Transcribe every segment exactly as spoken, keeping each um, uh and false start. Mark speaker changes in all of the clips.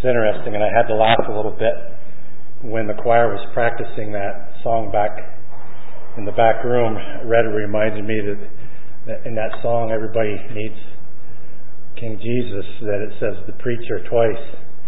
Speaker 1: interesting, and I had to laugh a little bit when the choir was practicing that song back in the back room. Red reminded me that, that in that song, everybody needs King Jesus, that it says the preacher twice.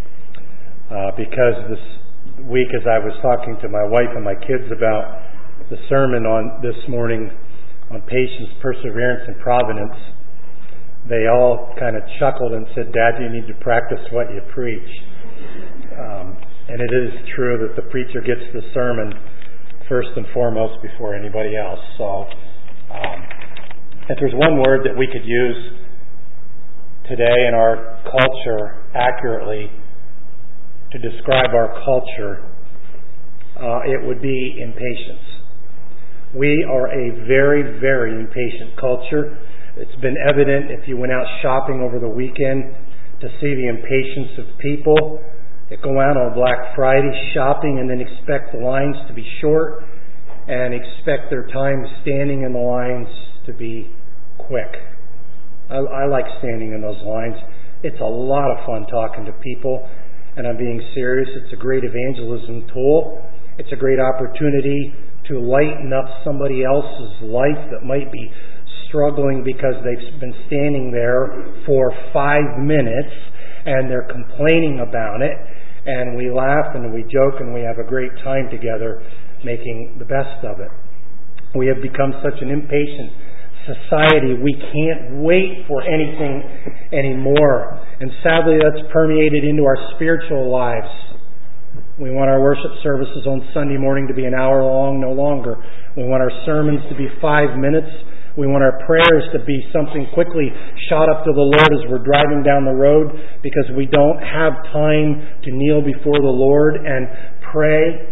Speaker 1: Uh, because this week, as I was talking to my wife and my kids about the sermon on this morning on patience, perseverance, and providence, they all kind of chuckled and said, "Dad, you need to practice what you preach." Um, and it is true that the preacher gets the sermon first and foremost before anybody else. So um, if there's one word that we could use today in our culture accurately to describe our culture, uh, it would be impatience. We are a very, very impatient culture. It's been evident if you went out shopping over the weekend to see the impatience of people that go out on Black Friday shopping and then expect the lines to be short and expect their time standing in the lines to be quick. I, I like standing in those lines. It's a lot of fun talking to people, and I'm being serious. It's a great evangelism tool. It's a great opportunity to lighten up somebody else's life that might be struggling because they've been standing there for five minutes and they're complaining about it, and we laugh and we joke and we have a great time together making the best of it. We have become such an impatient society, we can't wait for anything anymore. And sadly, that's permeated into our spiritual lives. We want our worship services on Sunday morning to be an hour long, no longer. We want our sermons to be five minutes. We want our prayers to be something quickly shot up to the Lord as we're driving down the road, because we don't have time to kneel before the Lord and pray.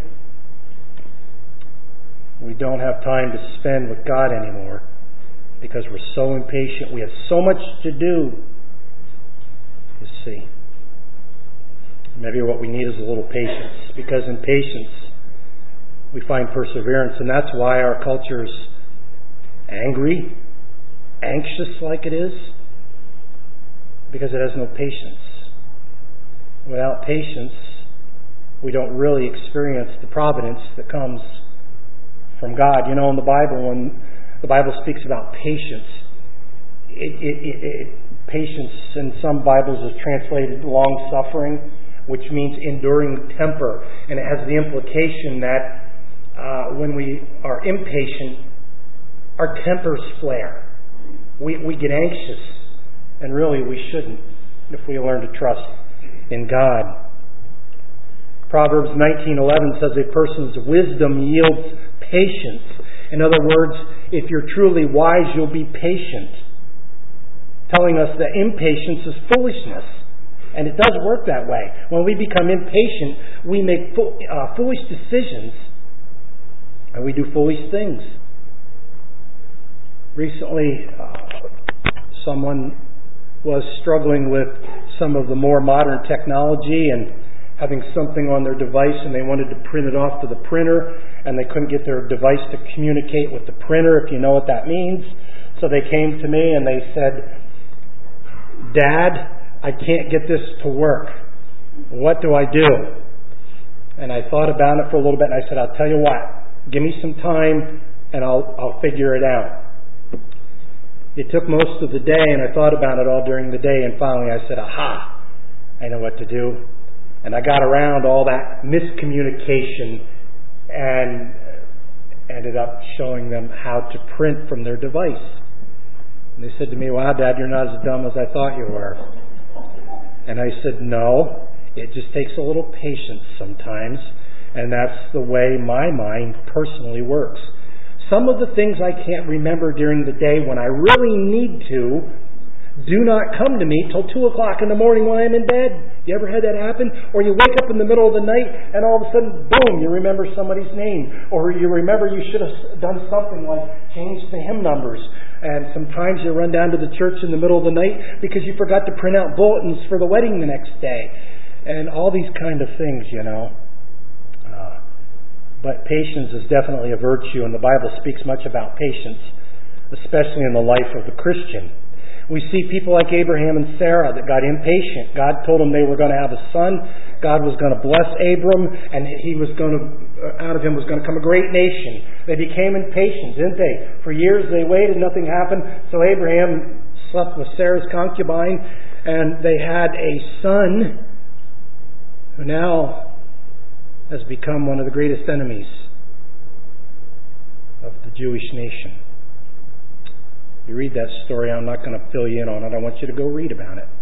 Speaker 1: We don't have time to spend with God anymore because we're so impatient. We have so much to do, you see. Maybe what we need is a little patience, because in patience we find perseverance, and that's why our culture's angry, anxious like it is, because it has no patience. Without patience, we don't really experience the providence that comes from God. You know, in the Bible, when the Bible speaks about patience, it, it, it, it, patience in some Bibles is translated long-suffering, which means enduring temper. And it has the implication that uh, when we are impatient, our tempers flare. We, we get anxious. And really we shouldn't if we learn to trust in God. Proverbs nineteen eleven says a person's wisdom yields patience. In other words, if you're truly wise, you'll be patient. Telling us that impatience is foolishness. And it does work that way. When we become impatient, we make fo- uh, foolish decisions and we do foolish things. Recently, uh, someone was struggling with some of the more modern technology and having something on their device, and they wanted to print it off to the printer, and they couldn't get their device to communicate with the printer, if you know what that means. So they came to me and they said, "Dad, I can't get this to work. What do I do?" And I thought about it for a little bit, and I said, "I'll tell you what, give me some time and I'll I'll figure it out." It took most of the day, and I thought about it all during the day, and finally I said, "Aha, I know what to do." And I got around all that miscommunication and ended up showing them how to print from their device. And they said to me, "Wow, Dad, you're not as dumb as I thought you were." And I said, "No, it just takes a little patience sometimes, and that's the way my mind personally works. Some of the things I can't remember during the day when I really need to do not come to me till two o'clock in the morning when I'm in bed. You ever had that happen? Or you wake up in the middle of the night and all of a sudden, boom, you remember somebody's name. Or you remember you should have done something like change the hymn numbers. And sometimes you run down to the church in the middle of the night because you forgot to print out bulletins for the wedding the next day. And all these kind of things, you know. Uh, but patience is definitely a virtue, and the Bible speaks much about patience, especially in the life of the Christian. We see people like Abraham and Sarah that got impatient. God told them they were going to have a son. God was going to bless Abram, and he was going to, out of him was going to come a great nation. They became impatient, didn't they? For years they waited, nothing happened. So Abraham slept with Sarah's concubine, and they had a son who now has become one of the greatest enemies of the Jewish nation. You read that story, I'm not going to fill you in on it. I want you to go read about it.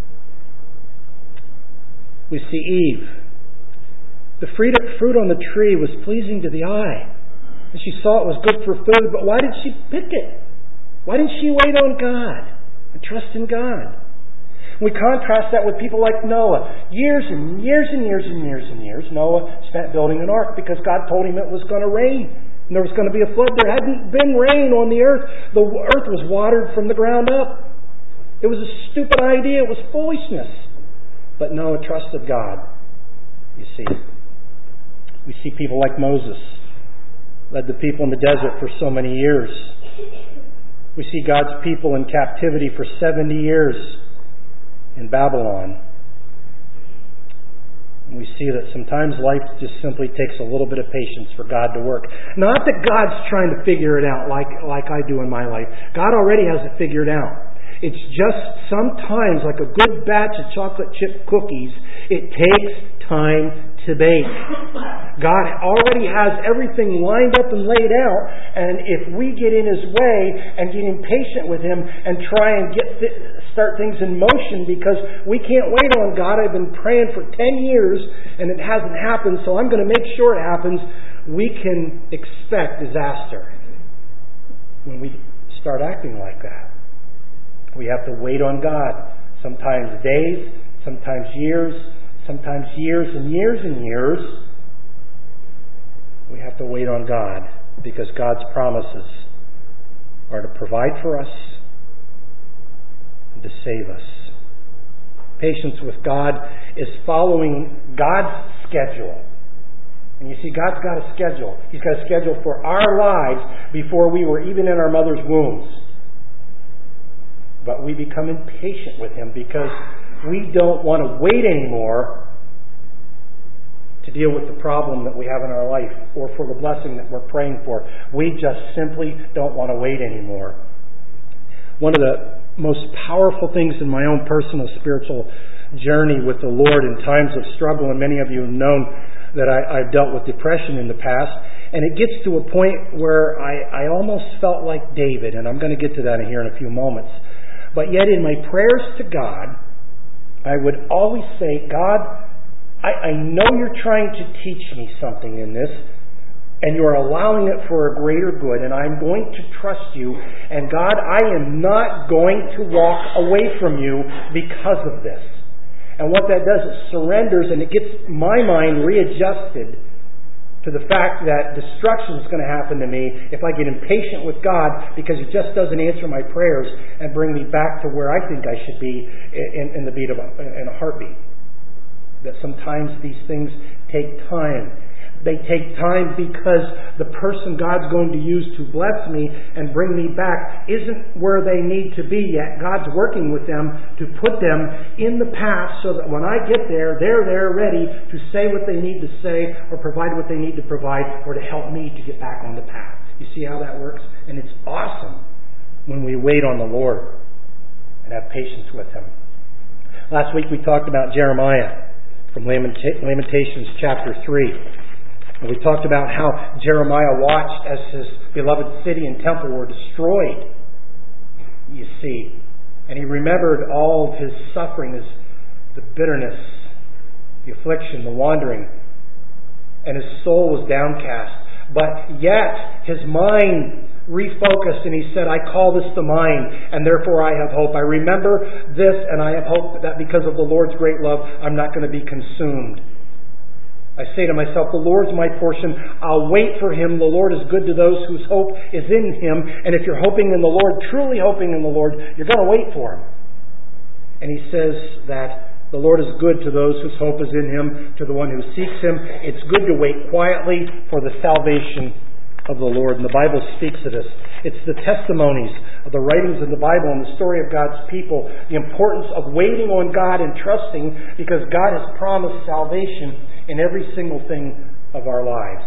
Speaker 1: We see Eve. The fruit on the tree was pleasing to the eye, and she saw it was good for food, but why did she pick it? Why didn't she wait on God and trust in God? We contrast that with people like Noah. Years and years and years and years and years, Noah spent building an ark because God told him it was going to rain. And there was going to be a flood. There hadn't been rain on the earth. The earth was watered from the ground up. It was a stupid idea. It was foolishness. But Noah trusted God. You see. We see people like Moses. Led the people in the desert for so many years. We see God's people in captivity for seventy years in Babylon. We see that sometimes life just simply takes a little bit of patience for God to work. Not that God's trying to figure it out like, like I do in my life. God already has it figured out. It's just sometimes, like a good batch of chocolate chip cookies, it takes time to bake. God already has everything lined up and laid out, and if we get in His way and get impatient with Him and try and get th- start things in motion because we can't wait on God, I've been praying for ten years and it hasn't happened, so I'm going to make sure it happens, we can expect disaster when we start acting like that. We have to wait on God. Sometimes days, sometimes years, sometimes years and years and years. We have to wait on God because God's promises are to provide for us and to save us. Patience with God is following God's schedule. And you see, God's got a schedule. He's got a schedule for our lives before we were even in our mother's wombs. But we become impatient with Him because we don't want to wait anymore to deal with the problem that we have in our life or for the blessing that we're praying for. We just simply don't want to wait anymore. One of the most powerful things in my own personal spiritual journey with the Lord in times of struggle, and many of you have known that I, I've dealt with depression in the past, and it gets to a point where I, I almost felt like David, and I'm going to get to that here in a few moments. But yet in my prayers to God, I would always say, God, I, I know you're trying to teach me something in this, and you're allowing it for a greater good, and I'm going to trust you. And God, I am not going to walk away from you because of this. And what that does, it surrenders, and it gets my mind readjusted to the fact that destruction is going to happen to me if I get impatient with God because He just doesn't answer my prayers and bring me back to where I think I should be in, in the beat of a, in a heartbeat. That sometimes these things take time. They take time because the person God's going to use to bless me and bring me back isn't where they need to be yet. God's working with them to put them in the path so that when I get there, they're there ready to say what they need to say or provide what they need to provide or to help me to get back on the path. You see how that works? And it's awesome when we wait on the Lord and have patience with Him. Last week we talked about Jeremiah from Lamentations chapter three. And we talked about how Jeremiah watched as his beloved city and temple were destroyed, you see. And he remembered all of his suffering, his, the bitterness, the affliction, the wandering. And his soul was downcast. But yet, his mind refocused and he said, I call this to mind, and therefore I have hope. I remember this, and I have hope that because of the Lord's great love, I'm not going to be consumed. I say to myself, the Lord's my portion. I'll wait for Him. The Lord is good to those whose hope is in Him. And if you're hoping in the Lord, truly hoping in the Lord, you're going to wait for Him. And he says that the Lord is good to those whose hope is in Him, to the one who seeks Him. It's good to wait quietly for the salvation of the Lord. And the Bible speaks of this. It's the testimonies
Speaker 2: of the writings of the Bible and the story of God's people, the importance of waiting on God and trusting, because God has promised salvation in every single thing of our lives.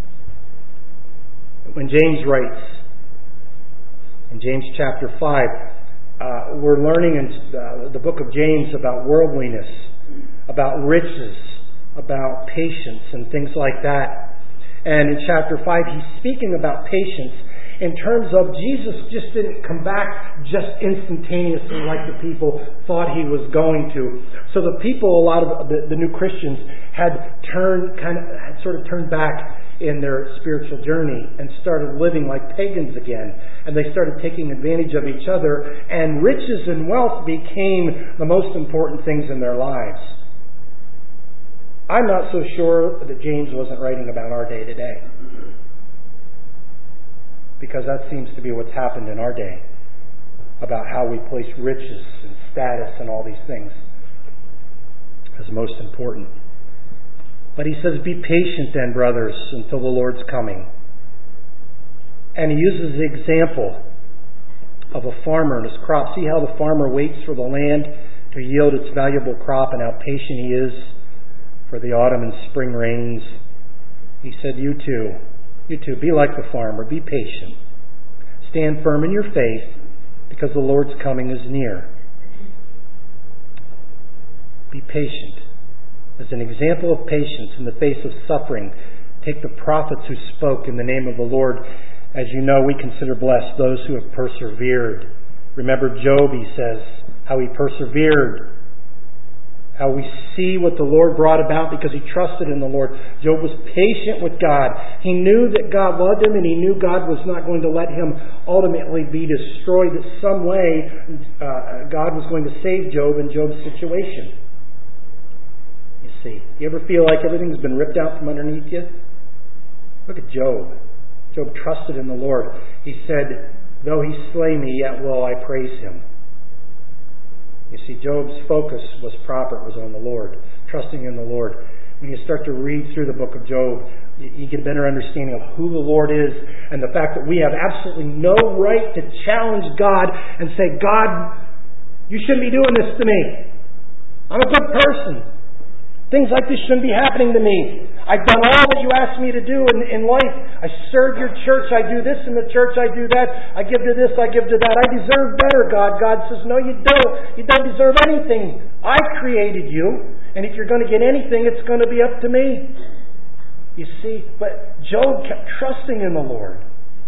Speaker 2: When James writes, in James chapter five, uh, we're learning in uh, the book of James about worldliness, about riches, about patience and things like that. And in chapter five, he's speaking about patience in terms of Jesus just didn't come back just instantaneously like the people thought he was going to. So the people, a lot of the, the new Christians, had turned, kind of, had sort of turned back in their spiritual journey and started living like pagans again. And they started taking advantage of each other, and riches and wealth became the most important things in their lives. I'm not so sure that James wasn't writing about our day today, because that seems to be what's happened in our day, about how we place riches and status and all these things as most important. But he says, be patient then, brothers, until the Lord's coming. And he uses the example of a farmer and his crop. See how the farmer waits for the land to yield its valuable crop, and how patient he is for the autumn and spring rains. He said, you too, you too, be like the farmer, be patient. Stand firm in your faith, because the Lord's coming is near. Be patient. As an example of patience in the face of suffering, take the prophets who spoke in the name of the Lord. As you know, we consider blessed those who have persevered. Remember Job, he says, how he persevered. How we see what the Lord brought about because he trusted in the Lord. Job was patient with God. He knew that God loved him, and he knew God was not going to let him ultimately be destroyed. That some way uh, God was going to save Job in Job's situation. You see, you ever feel like everything's been ripped out from underneath you? Look at Job. Job trusted in the Lord. He said, though he slay me, yet will I praise him. You see, Job's focus was proper. It was on the Lord, trusting in the Lord. When you start to read through the book of Job, you get a better understanding of who the Lord is, and the fact that we have absolutely no right to challenge God and say, God, you shouldn't be doing this to me. I'm a good person. Things like this shouldn't be happening to me. I've done all that you asked me to do in, in life. I serve your church. I do this in the church. I do that. I give to this. I give to that. I deserve better, God. God says, no, you don't. You don't deserve anything. I created you. And if you're going to get anything, it's going to be up to me. You see, but Job kept trusting in the Lord.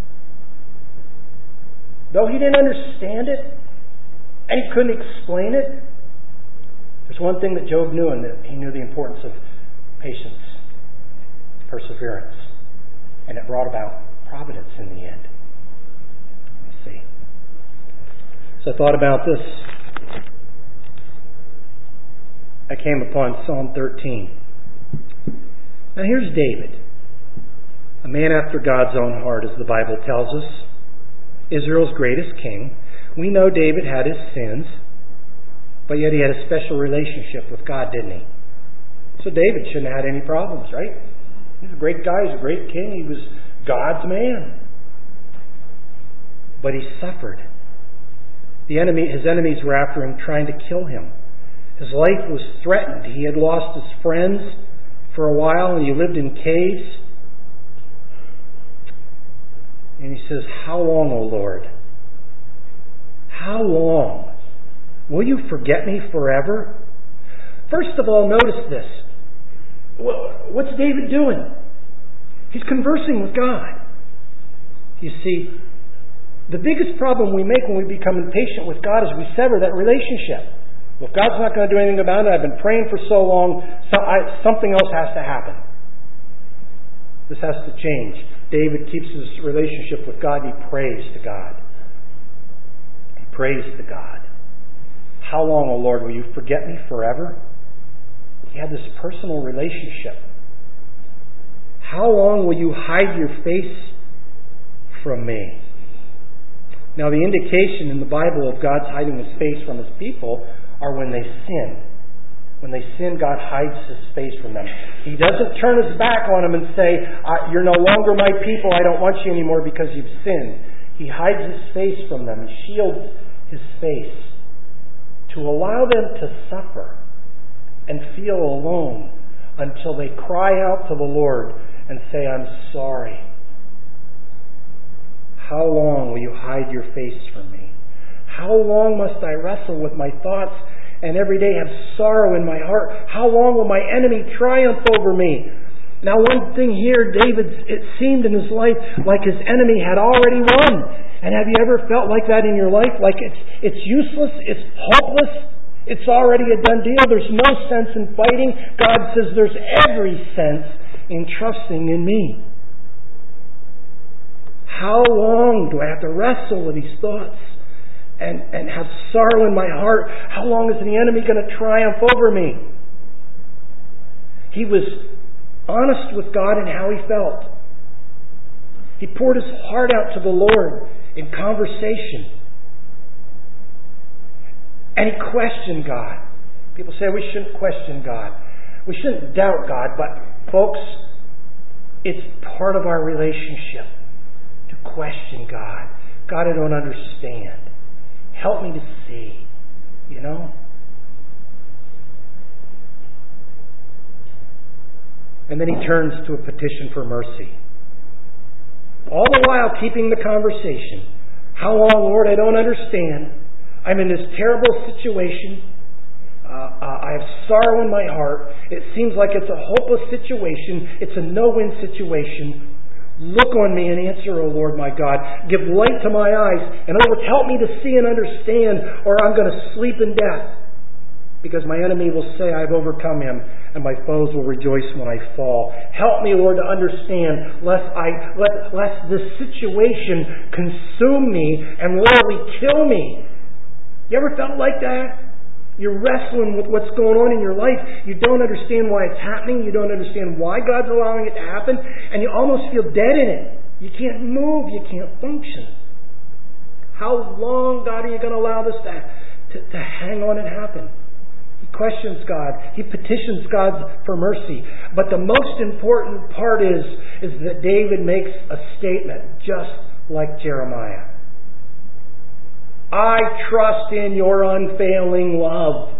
Speaker 2: Though he didn't understand it, and he couldn't explain it, there's one thing that Job knew, and that he knew the importance of patience, perseverance, and it brought about providence in the end. Let me see. So I thought about this. I came upon Psalm thirteen. Now here's David, a man after God's own heart, as the Bible tells us, Israel's greatest king. We know David had his sins, but yet he had a special relationship with God, didn't he? So David shouldn't have had any problems, right? He's a great guy. He's a great king. He was God's man. But he suffered. The enemy, his enemies were after him, trying to kill him. His life was threatened. He had lost his friends for a while, and he lived in caves. And he says, how long, O Lord? How long? Will you forget me forever? First of all, notice this. What's David doing? He's conversing with God. You see, the biggest problem we make when we become impatient with God is we sever that relationship. Well, if God's not going to do anything about it, I've been praying for so long, so I, something else has to happen. This has to change. David keeps his relationship with God, and he prays to God. He prays to God. How long, O Lord, will you forget me forever? He had this personal relationship. How long will you hide your face from me? Now, the indication in the Bible of God's hiding his face from his people are when they sin. When they sin, God hides his face from them. He doesn't turn his back on them and say, you're no longer my people, I don't want you anymore because you've sinned. He hides His face from them and shields His face to allow them to suffer and feel alone until they cry out to the Lord and say, I'm sorry. How long will you hide your face from me? How long must I wrestle with my thoughts and every day have sorrow in my heart? How long will my enemy triumph over me? Now, one thing here, David, it seemed in his life like his enemy had already won. And have you ever felt like that in your life? Like it's it's useless, it's hopeless, it's already a done deal. There's no sense in fighting. God says there's every sense in trusting in me. How long do I have to wrestle with these thoughts and, and have sorrow in my heart? How long is the enemy going to triumph over me? He was honest with God in how he felt. He poured his heart out to the Lord in conversation. And he questioned God. People say we shouldn't question God. We shouldn't doubt God. But folks, it's part of our relationship to question God. God, I don't understand. Help me to see. You know? And then he turns to a petition for mercy. All the while keeping the conversation. How long, Lord? I don't understand. I'm in this terrible situation. Uh, uh, I have sorrow in my heart. It seems like it's a hopeless situation. It's a no-win situation. Look on me and answer, O Lord my God. Give light to my eyes. In other words, help me to see and understand, or I'm going to sleep in death. Because my enemy will say, I've overcome him, and my foes will rejoice when I fall. Help me, Lord, to understand, lest I let lest this situation consume me and literally kill me. You ever felt like that? You're wrestling with what's going on in your life. You don't understand why it's happening. You don't understand why God's allowing it to happen. And you almost feel dead in it. You can't move. You can't function. How long, God, are you going to allow this to, to, to hang on and happen? He questions God. He petitions God for mercy. But the most important part is, is that David makes a statement just like Jeremiah. I trust in your unfailing love.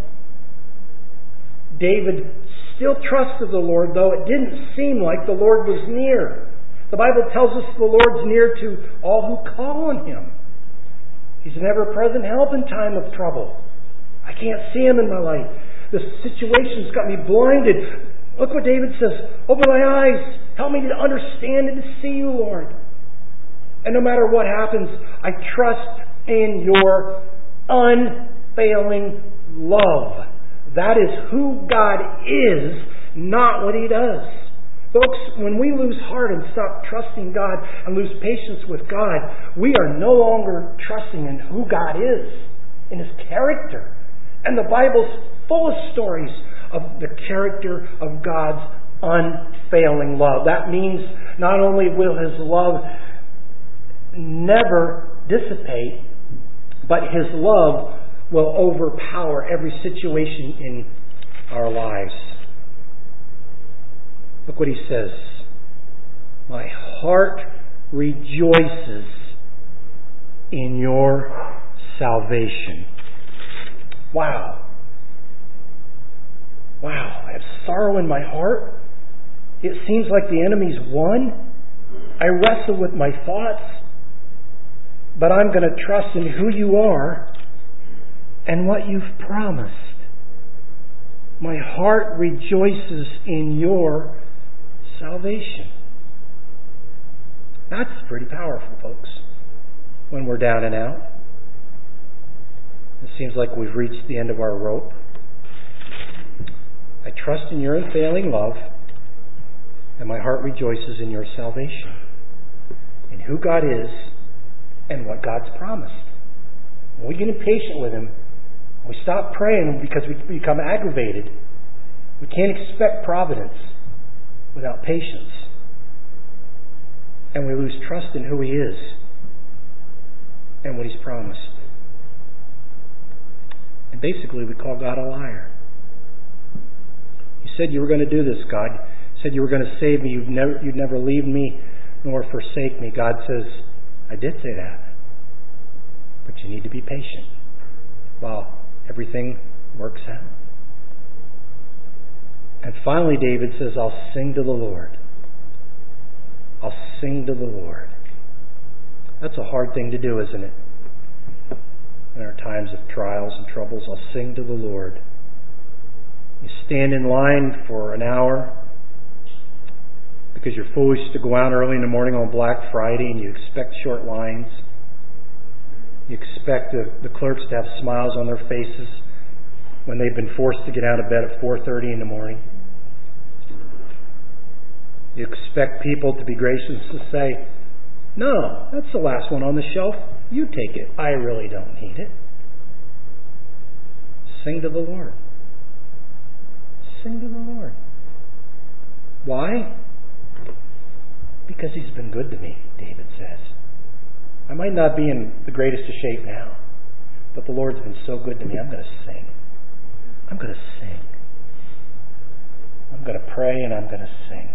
Speaker 2: David still trusted the Lord, though it didn't seem like the Lord was near. The Bible tells us the Lord's near to all who call on Him. He's an ever-present help in time of trouble. I can't see Him in my life. The situation's got me blinded. Look what David says. Open my eyes. Help me to understand and to see you, Lord. And no matter what happens, I trust in your unfailing love. That is who God is, not what He does. Folks, when we lose heart and stop trusting God and lose patience with God, we are no longer trusting in who God is, in His character. And the Bible's full of stories of the character of God's unfailing love. That means not only will His love never dissipate, but His love will overpower every situation in our lives. Look what he says. My heart rejoices in your salvation. Wow. Wow. I have sorrow in my heart. It seems like the enemy's won. I wrestle with my thoughts. But I'm going to trust in who you are and what you've promised. My heart rejoices in your salvation. That's pretty powerful, folks, when we're down and out. It seems like we've reached the end of our rope. I trust in your unfailing love, and my heart rejoices in your salvation, in who God is and what God's promised. When we get impatient with Him, we stop praying because we become aggravated. We can't expect providence without patience. And we lose trust in who He is and what He's promised. And basically we call God a liar. You said you were going to do this, God. You said you were going to save me. You'd never, you'd never leave me nor forsake me. God says, I did say that. But you need to be patient while everything works out. And finally, David says, I'll sing to the Lord. I'll sing to the Lord. That's a hard thing to do, isn't it? In our times of trials and troubles, I'll sing to the Lord. You stand in line for an hour because you're foolish to go out early in the morning on Black Friday and you expect short lines. You expect the, the clerks to have smiles on their faces when they've been forced to get out of bed at four thirty in the morning. You expect people to be gracious to say, no, that's the last one on the shelf. You take it. I really don't need it. Sing to the Lord. Sing to the Lord. Why? Because He's been good to me, David says. I might not be in the greatest of shape now, but the Lord's been so good to me, I'm going to sing. I'm going to sing. I'm going to pray and I'm going to sing.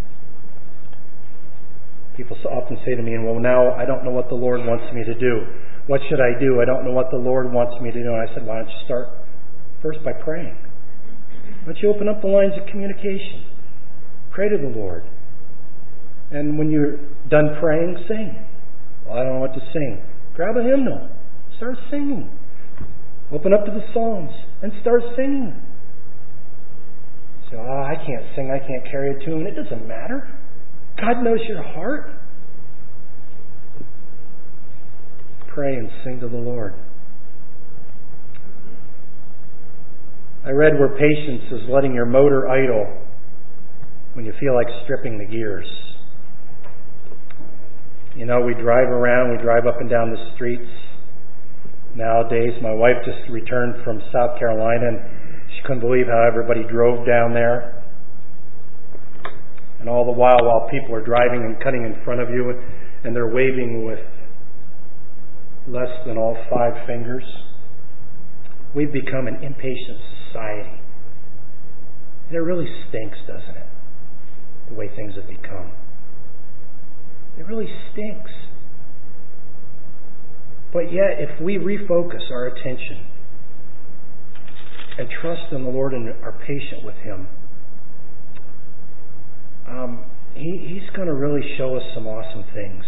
Speaker 2: People often say to me, well, now I don't know what the Lord wants me to do. What should I do? I don't know what the Lord wants me to do. And I said, why don't you start first by praying? Why don't you open up the lines of communication? Pray to the Lord. And when you're done praying, sing. Well, I don't know what to sing. Grab a hymnal. Start singing. Open up to the Psalms and start singing. So, oh, I can't sing. I can't carry a tune. It doesn't matter. God knows your heart. Pray and sing to the Lord. I read where patience is letting your motor idle when you feel like stripping the gears. You know, we drive around, we drive up and down the streets. Nowadays, my wife just returned from South Carolina and she couldn't believe how everybody drove down there. And all the while, while people are driving and cutting in front of you and they're waving with less than all five fingers, we've become an impatient society. And it really stinks, doesn't it? The way things have become. It really stinks. But yet, if we refocus our attention and trust in the Lord and are patient with Him, um, he, He's going to really show us some awesome things.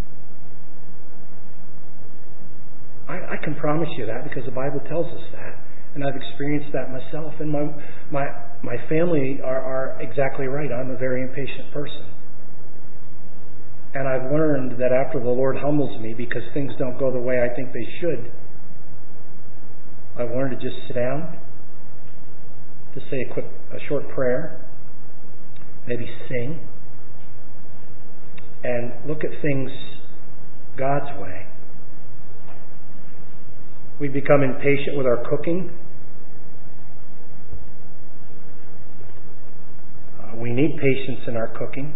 Speaker 2: I, I can promise you that because the Bible tells us that. And I've experienced that myself. And my my, my family are, are exactly right. I'm a very impatient person. And I've learned that after the Lord humbles me because things don't go the way I think they should, I've learned to just sit down, to say a quick, a short prayer, maybe sing, and look at things God's way. We become impatient with our cooking. Uh, we need patience in our cooking,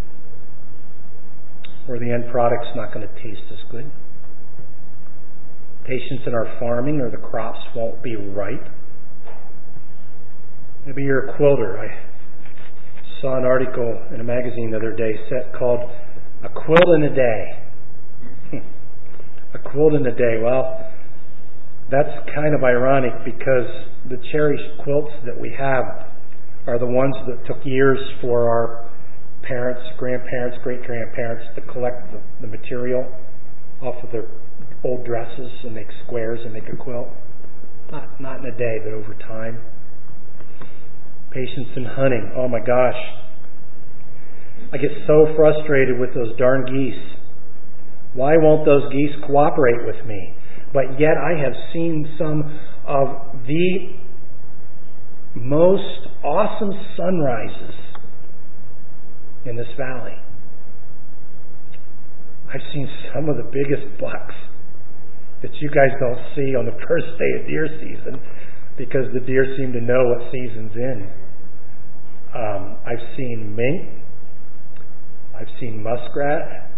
Speaker 2: or the end product's not going to taste as good. Patience in our farming, or the crops won't be ripe. Maybe you're a quilter. I saw an article in a magazine the other day set called A Quilt in a Day. A quilt in a day. Well, that's kind of ironic because the cherished quilts that we have are the ones that took years for our parents, grandparents, great-grandparents to collect the, the material off of their old dresses and make squares and make a quilt. Not, not in a day, but over time. Patience in hunting. Oh my gosh. I get so frustrated with those darn geese. Why won't those geese cooperate with me? But yet I have seen some of the most awesome sunrises in this valley. I've seen some of the biggest bucks that you guys don't see on the first day of deer season because the deer seem to know what season's in. Um, I've seen mink. I've seen muskrat.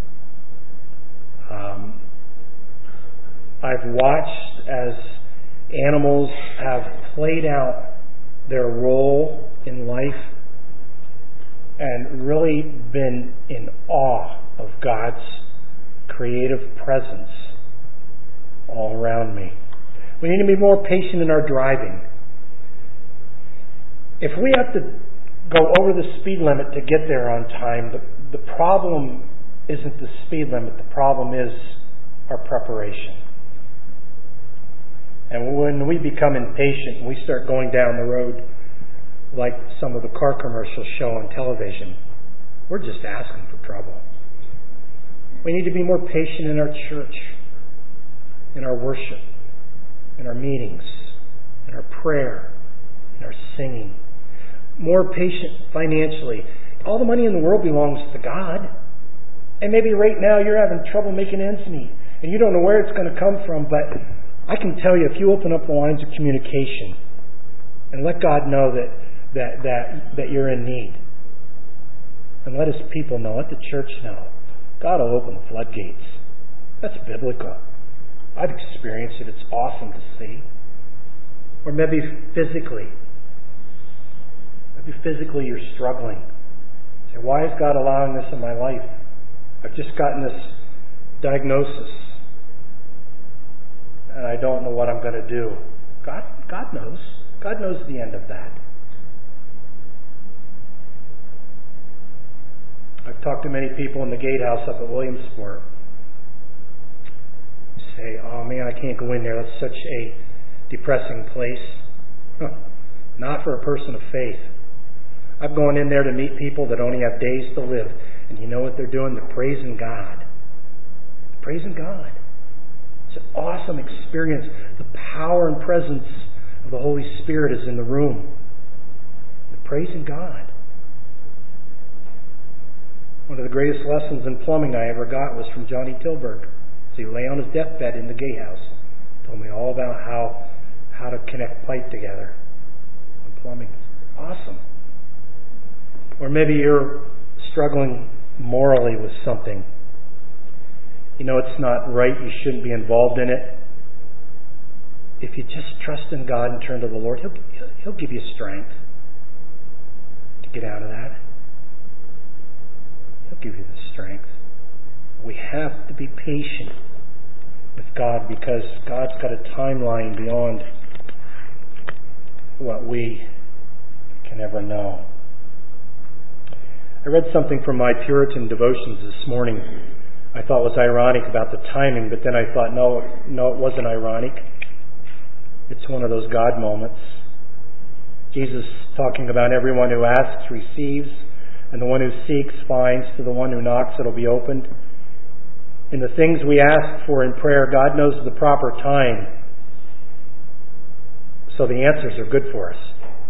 Speaker 2: Um, I've watched as animals have played out their role in life and really been in awe of God's creative presence all around me. We need to be more patient in our driving. If we have to go over the speed limit to get there on time, the, the problem isn't the speed limit. The problem is our preparation. And when we become impatient and we start going down the road like some of the car commercials show on television, we're just asking for trouble. We need to be more patient in our church, in our worship, in our meetings, in our prayer, in our singing. More patient financially. All the money in the world belongs to God. And maybe right now you're having trouble making ends meet and you don't know where it's going to come from, but I can tell you, if you open up the lines of communication and let God know that that that, that you're in need, and let His people know, let the church know, God will open the floodgates. That's biblical. I've experienced it. It's awesome to see. Or maybe physically. Maybe physically you're struggling. You say, why is God allowing this in my life? I've just gotten this diagnosis and I don't know what I'm going to do. God, God knows. God knows the end of that. I've talked to many people in the gatehouse up at Williamsport. Say, oh man, I can't go in there. That's such a depressing place. Huh. Not for a person of faith. I've gone in there to meet people that only have days to live. And you know what they're doing? They're praising God. They're praising God. It's an awesome experience. The power and presence of the Holy Spirit is in the room. They're praising God. One of the greatest lessons in plumbing I ever got was from Johnny Tilburg. So he lay on his deathbed in the gatehouse. Told me all about how how to connect pipe together on plumbing. Awesome. Or maybe you're struggling morally with something. You know it's not right. You shouldn't be involved in it. If you just trust in God and turn to the Lord, He'll, He'll give you strength to get out of that. He'll give you the strength. We have to be patient with God because God's got a timeline beyond what we can ever know. I read something from my Puritan devotions this morning I thought was ironic about the timing, but then I thought, no, no, it wasn't ironic. It's one of those God moments. Jesus talking about everyone who asks receives, and the one who seeks finds, to the one who knocks it'll be opened. In the things we ask for in prayer, God knows the proper time, so the answers are good for us.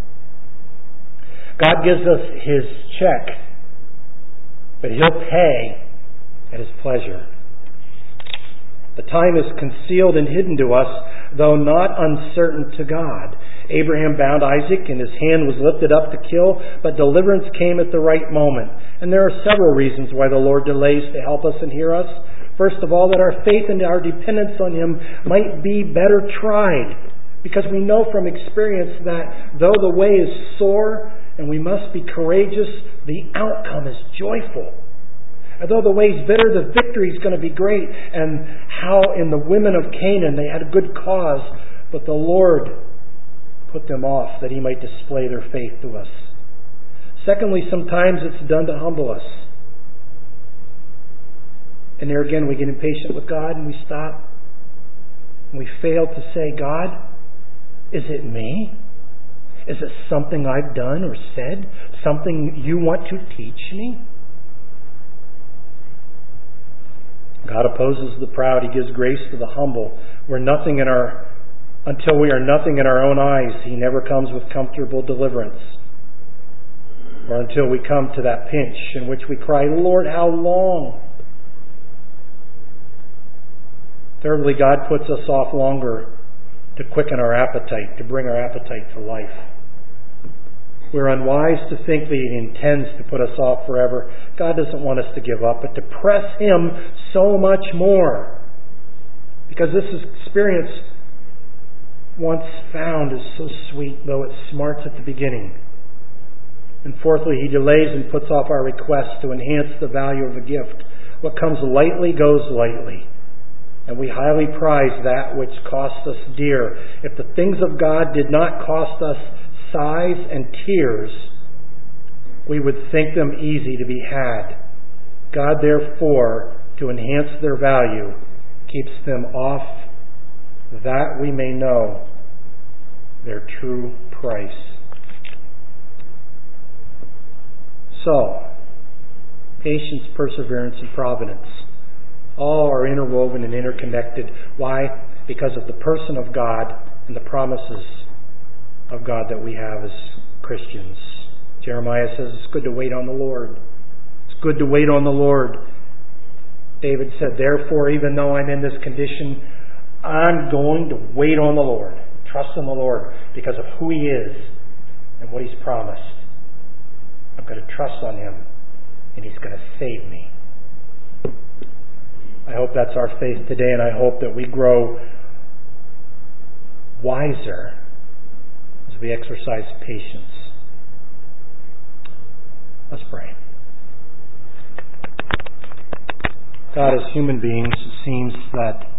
Speaker 2: God gives us His check, but He'll pay at His pleasure. The time is concealed and hidden to us, though not uncertain to God. Abraham bound Isaac, and his hand was lifted up to kill, but deliverance came at the right moment. And there are several reasons why the Lord delays to help us and hear us. First of all, that our faith and our dependence on Him might be better tried. Because we know from experience that though the way is sore and we must be courageous, the outcome is joyful. And though the way is bitter, the victory is going to be great. And how in the women of Canaan they had a good cause, but the Lord put them off that He might display their faith to us. Secondly, sometimes it's done to humble us. And there again, we get impatient with God and we stop. And we fail to say, God, is it me? Is it something I've done or said? Something you want to teach me? God opposes the proud. He gives grace to the humble. We're nothing in our, until we are nothing in our own eyes, He never comes with comfortable deliverance. Or until we come to that pinch in which we cry, Lord, how long? Thirdly, God puts us off longer to quicken our appetite, to bring our appetite to life. We're unwise to think that He intends to put us off forever. God doesn't want us to give up, but to press Him so much more. Because this experience, once found, is so sweet, though it smarts at the beginning. And fourthly, He delays and puts off our requests to enhance the value of the gift. What comes lightly goes lightly. and we highly prize that which costs us dear. If the things of God did not cost us sighs and tears, we would think them easy to be had. God, therefore, to enhance their value, keeps them off, that we may know their true price. So, patience, perseverance, and providence all are interwoven and interconnected. Why? Because of the person of God and the promises of God that we have as Christians. Jeremiah says it's good to wait on the Lord. It's good to wait on the Lord. David said, therefore, even though I'm in this condition, I'm going to wait on the Lord. Trust in the Lord because of who He is and what He's promised. I'm going to trust on Him, and He's going to save me. I hope that's our faith today, and I hope that we grow wiser as we exercise patience. Let's pray. God, as human beings, it seems that